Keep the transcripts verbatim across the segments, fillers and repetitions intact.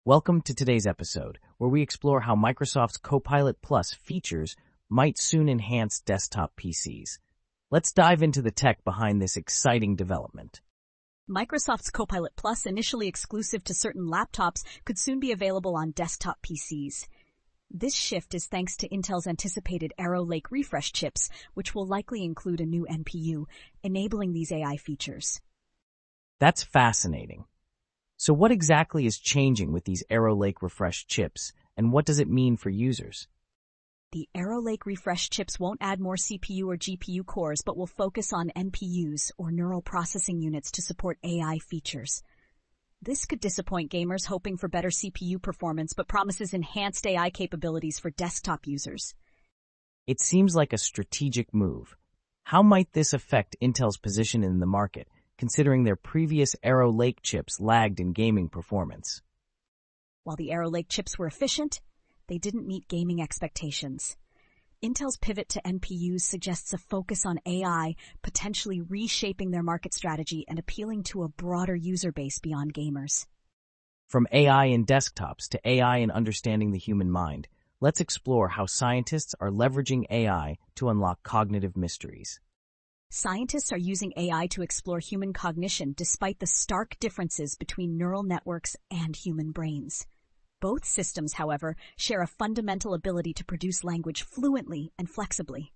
Welcome to today's episode, where we explore how Microsoft's Copilot Plus features might soon enhance desktop P Cs. Let's dive into the tech behind this exciting development. Microsoft's Copilot Plus, initially exclusive to certain laptops, could soon be available on desktop P Cs. This shift is thanks to Intel's anticipated Arrow Lake refresh chips, which will likely include a new N P U, enabling these A I features. That's fascinating. So what exactly is changing with these Arrow Lake refresh chips, and what does it mean for users? The Arrow Lake refresh chips won't add more C P U or G P U cores, but will focus on N P Us, or neural processing units, to support A I features. This could disappoint gamers hoping for better C P U performance, but promises enhanced A I capabilities for desktop users. It seems like a strategic move. How might this affect Intel's position in the market, considering their previous Arrow Lake chips lagged in gaming performance? While the Arrow Lake chips were efficient, they didn't meet gaming expectations. Intel's pivot to N P Us suggests a focus on A I, potentially reshaping their market strategy and appealing to a broader user base beyond gamers. From A I in desktops to A I in understanding the human mind, let's explore how scientists are leveraging A I to unlock cognitive mysteries. Scientists are using A I to explore human cognition despite the stark differences between neural networks and human brains. Both systems, however, share a fundamental ability to produce language fluently and flexibly.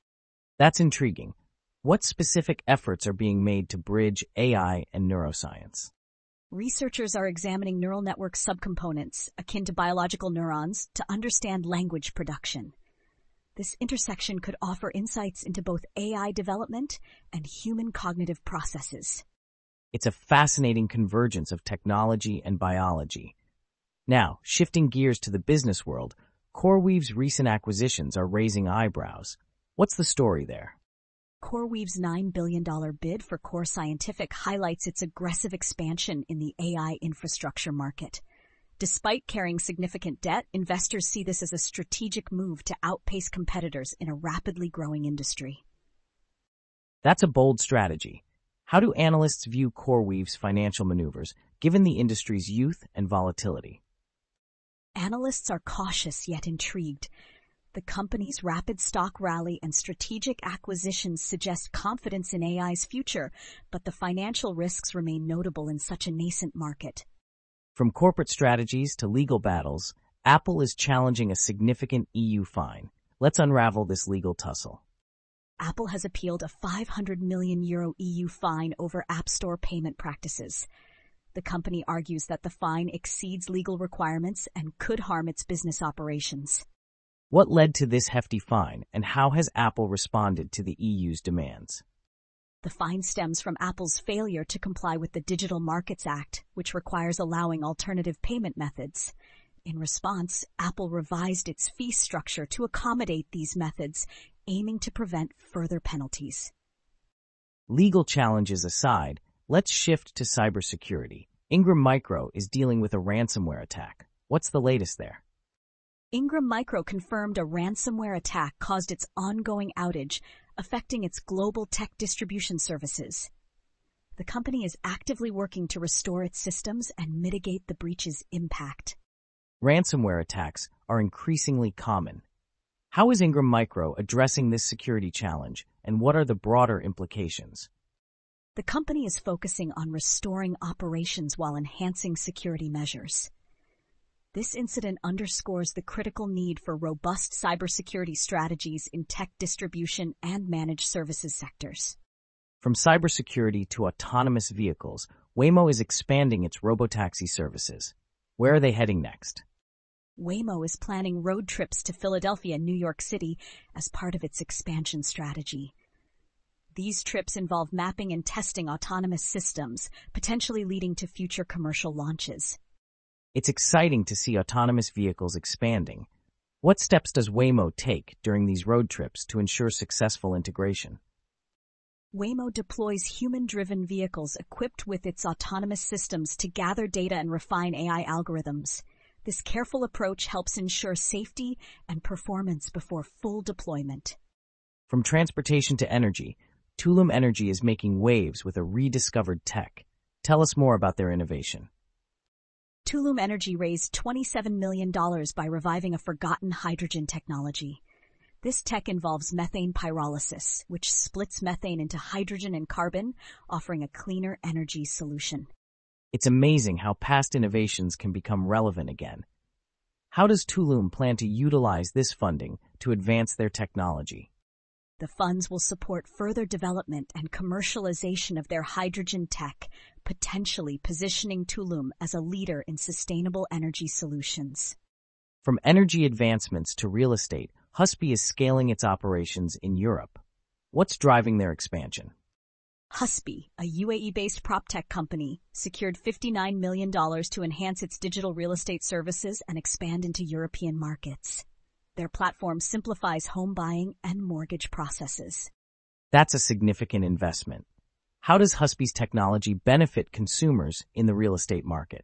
That's intriguing. What specific efforts are being made to bridge A I and neuroscience? Researchers are examining neural network subcomponents, akin to biological neurons, to understand language production. This intersection could offer insights into both A I development and human cognitive processes. It's a fascinating convergence of technology and biology. Now, shifting gears to the business world, CoreWeave's recent acquisitions are raising eyebrows. What's the story there? CoreWeave's nine billion dollars bid for Core Scientific highlights its aggressive expansion in the A I infrastructure market. Despite carrying significant debt, investors see this as a strategic move to outpace competitors in a rapidly growing industry. That's a bold strategy. How do analysts view CoreWeave's financial maneuvers, given the industry's youth and volatility? Analysts are cautious yet intrigued. The company's rapid stock rally and strategic acquisitions suggest confidence in A I's future, but the financial risks remain notable in such a nascent market. From corporate strategies to legal battles, Apple is challenging a significant E U fine. Let's unravel this legal tussle. Apple has appealed a five hundred million euro E U fine over App Store payment practices. The company argues that the fine exceeds legal requirements and could harm its business operations. What led to this hefty fine, and how has Apple responded to the E U's demands? The fine stems from Apple's failure to comply with the Digital Markets Act, which requires allowing alternative payment methods. In response, Apple revised its fee structure to accommodate these methods, aiming to prevent further penalties. Legal challenges aside, let's shift to cybersecurity. Ingram Micro is dealing with a ransomware attack. What's the latest there? Ingram Micro confirmed a ransomware attack caused its ongoing outage, affecting its global tech distribution services. The company is actively working to restore its systems and mitigate the breach's impact. Ransomware attacks are increasingly common. How is Ingram Micro addressing this security challenge, and what are the broader implications? The company is focusing on restoring operations while enhancing security measures. This incident underscores the critical need for robust cybersecurity strategies in tech distribution and managed services sectors. From cybersecurity to autonomous vehicles, Waymo is expanding its robotaxi services. Where are they heading next? Waymo is planning road trips to Philadelphia and New York City as part of its expansion strategy. These trips involve mapping and testing autonomous systems, potentially leading to future commercial launches. It's exciting to see autonomous vehicles expanding. What steps does Waymo take during these road trips to ensure successful integration? Waymo deploys human-driven vehicles equipped with its autonomous systems to gather data and refine A I algorithms. This careful approach helps ensure safety and performance before full deployment. From transportation to energy, Tulum Energy is making waves with a rediscovered tech. Tell us more about their innovation. Tulum Energy raised twenty-seven million dollars by reviving a forgotten hydrogen technology. This tech involves methane pyrolysis, which splits methane into hydrogen and carbon, offering a cleaner energy solution. It's amazing how past innovations can become relevant again. How does Tulum plan to utilize this funding to advance their technology? The funds will support further development and commercialization of their hydrogen tech, potentially positioning Tulum as a leader in sustainable energy solutions. From energy advancements to real estate, Husby is scaling its operations in Europe. What's driving their expansion? Husby, a U A E-based proptech company, secured fifty-nine million dollars to enhance its digital real estate services and expand into European markets. Their platform simplifies home buying and mortgage processes. That's a significant investment. How does Husby's technology benefit consumers in the real estate market?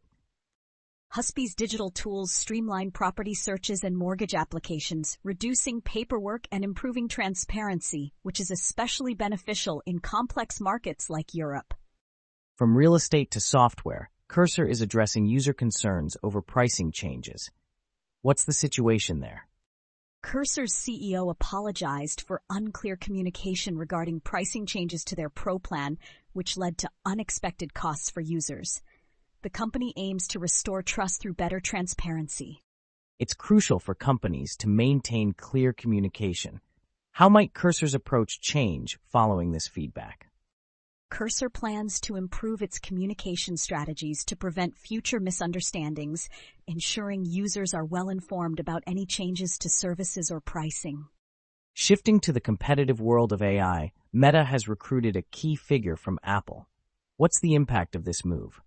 Husby's digital tools streamline property searches and mortgage applications, reducing paperwork and improving transparency, which is especially beneficial in complex markets like Europe. From real estate to software, Cursor is addressing user concerns over pricing changes. What's the situation there? Cursor's C E O apologized for unclear communication regarding pricing changes to their Pro plan, which led to unexpected costs for users. The company aims to restore trust through better transparency. It's crucial for companies to maintain clear communication. How might Cursor's approach change following this feedback? Cursor plans to improve its communication strategies to prevent future misunderstandings, ensuring users are well informed about any changes to services or pricing. Shifting to the competitive world of A I, Meta has recruited a key figure from Apple. What's the impact of this move?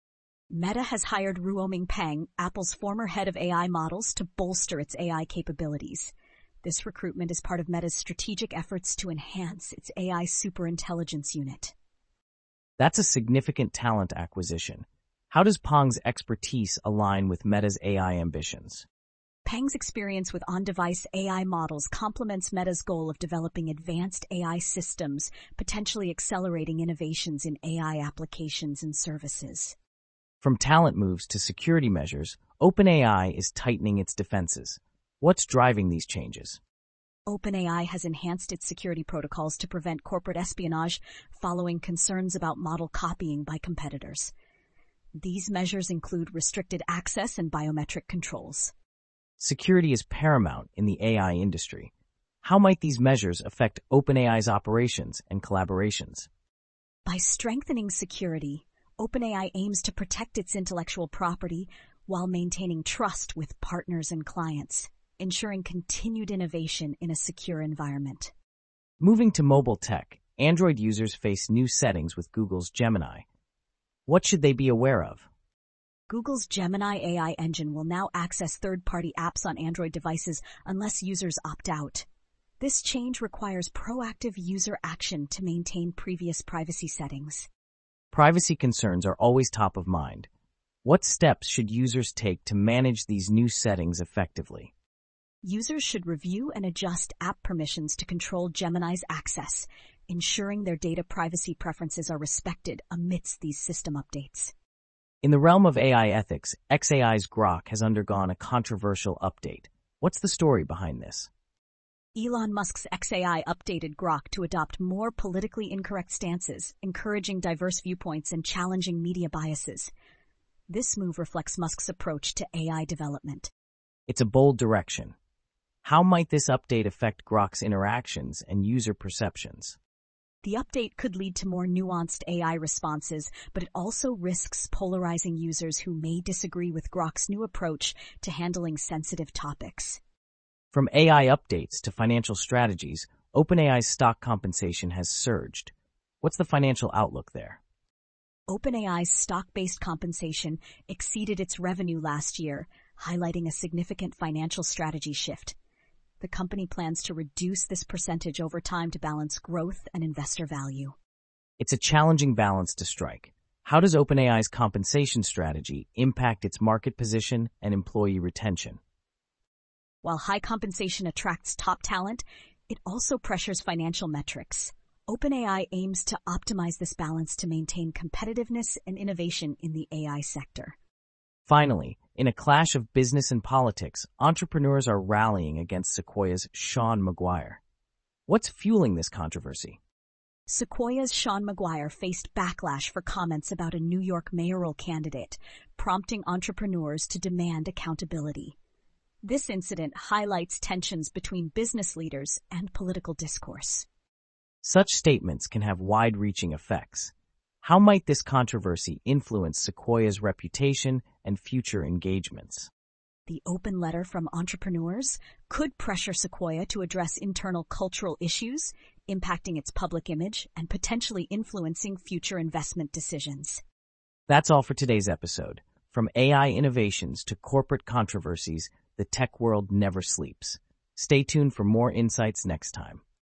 Meta has hired Ruoming Peng, Apple's former head of A I models, to bolster its A I capabilities. This recruitment is part of Meta's strategic efforts to enhance its A I superintelligence unit. That's a significant talent acquisition. How does Peng's expertise align with Meta's A I ambitions? Peng's experience with on-device A I models complements Meta's goal of developing advanced A I systems, potentially accelerating innovations in A I applications and services. From talent moves to security measures, OpenAI is tightening its defenses. What's driving these changes? OpenAI has enhanced its security protocols to prevent corporate espionage following concerns about model copying by competitors. These measures include restricted access and biometric controls. Security is paramount in the A I industry. How might these measures affect OpenAI's operations and collaborations? By strengthening security, OpenAI aims to protect its intellectual property while maintaining trust with partners and clients, ensuring continued innovation in a secure environment. Moving to mobile tech, Android users face new settings with Google's Gemini. What should they be aware of? Google's Gemini A I engine will now access third-party apps on Android devices unless users opt out. This change requires proactive user action to maintain previous privacy settings. Privacy concerns are always top of mind. What steps should users take to manage these new settings effectively? Users should review and adjust app permissions to control Gemini's access, ensuring their data privacy preferences are respected amidst these system updates. In the realm of A I ethics, xAI's Grok has undergone a controversial update. What's the story behind this? Elon Musk's xAI updated Grok to adopt more politically incorrect stances, encouraging diverse viewpoints and challenging media biases. This move reflects Musk's approach to A I development. It's a bold direction. How might this update affect Grok's interactions and user perceptions? The update could lead to more nuanced A I responses, but it also risks polarizing users who may disagree with Grok's new approach to handling sensitive topics. From A I updates to financial strategies, OpenAI's stock compensation has surged. What's the financial outlook there? OpenAI's stock-based compensation exceeded its revenue last year, highlighting a significant financial strategy shift. The company plans to reduce this percentage over time to balance growth and investor value. It's a challenging balance to strike. How does OpenAI's compensation strategy impact its market position and employee retention? While high compensation attracts top talent, it also pressures financial metrics. OpenAI aims to optimize this balance to maintain competitiveness and innovation in the A I sector. Finally, in a clash of business and politics, entrepreneurs are rallying against Sequoia's Sean Maguire. What's fueling this controversy? Sequoia's Sean Maguire faced backlash for comments about a New York mayoral candidate, prompting entrepreneurs to demand accountability. This incident highlights tensions between business leaders and political discourse. Such statements can have wide-reaching effects. How might this controversy influence Sequoia's reputation and future engagements? The open letter from entrepreneurs could pressure Sequoia to address internal cultural issues, impacting its public image and potentially influencing future investment decisions. That's all for today's episode. From A I innovations to corporate controversies, the tech world never sleeps. Stay tuned for more insights next time.